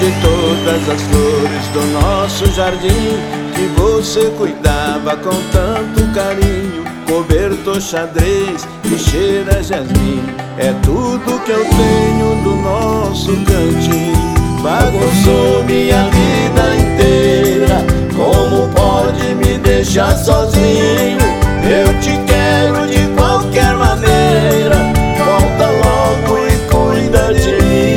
de todas as flores do nosso jardim, que você cuidava com tanto carinho, cobertor xadrez que cheira a jasmim, é tudo que eu tenho do nosso cantinho. Bagunçou minha vida inteira, como pode me deixar sozinho? Eu te quero de qualquer maneira, volta logo e cuida de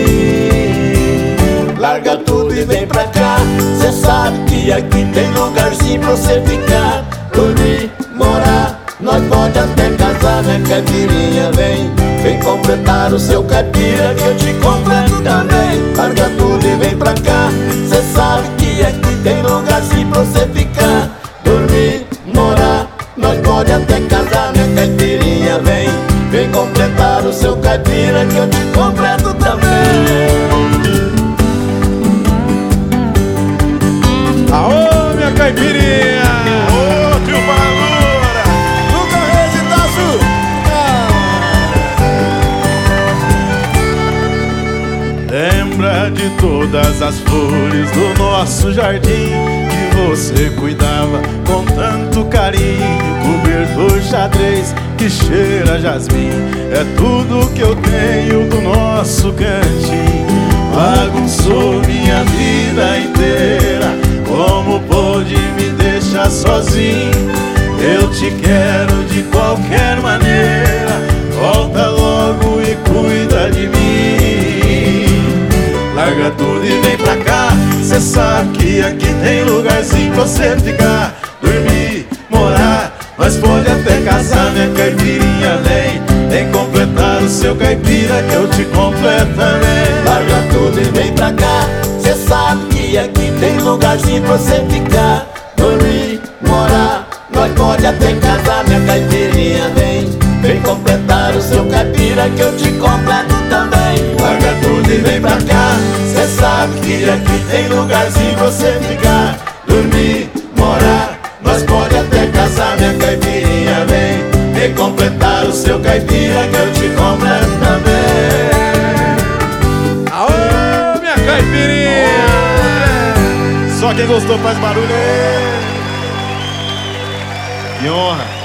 mim. Larga tudo e vem pra cá, cê sabe que aqui tem lugarzinho pra você ficar, dormir, morar, nós pode até casar, minha caipirinha. Vem completar o seu caipira que eu te completo também. Larga tudo e vem pra cá, cê sabe que aqui tem lugarzinho pra você ficar, dormir, morar, nós pode até casar, minha caipirinha. Vem completar o seu caipira que eu te completo também. Aô, minha caipirinha! Ô, tio Palura! Nunca hesitaço! Lembra de todas as flores do nosso jardim, que você cuidava com tanto carinho, cobertor xadrez que cheira a jasmim, é tudo que eu tenho do nosso cantinho. Bagunçou minha vida inteira, como pôde me deixar sozinho? Eu te quero de qualquer maneira, volta logo e cuida de mim. Larga tudo e vem pra cá, cê sabe que aqui tem lugarzinho pra você ficar, dormir, morar, nós pode até casar, minha caipirinha. Vem completar o seu caipira que eu te completo também. Larga tudo e vem pra cá, cê sabe que aqui tem lugarzinho pra você ficar, dormir, morar, nós pode até casar, minha caipirinha. Vem completar o seu caipira que eu te completo também. Larga tudo e vem pra cá, cê sabe que aqui tem lugarzinho pra você ficar, dormir, morar, nós pode até casar, minha caipirinha. Vem completar o seu caipira que eu te completo também. Aô, minha caipirinha! Só quem gostou faz barulho aí. Que honra!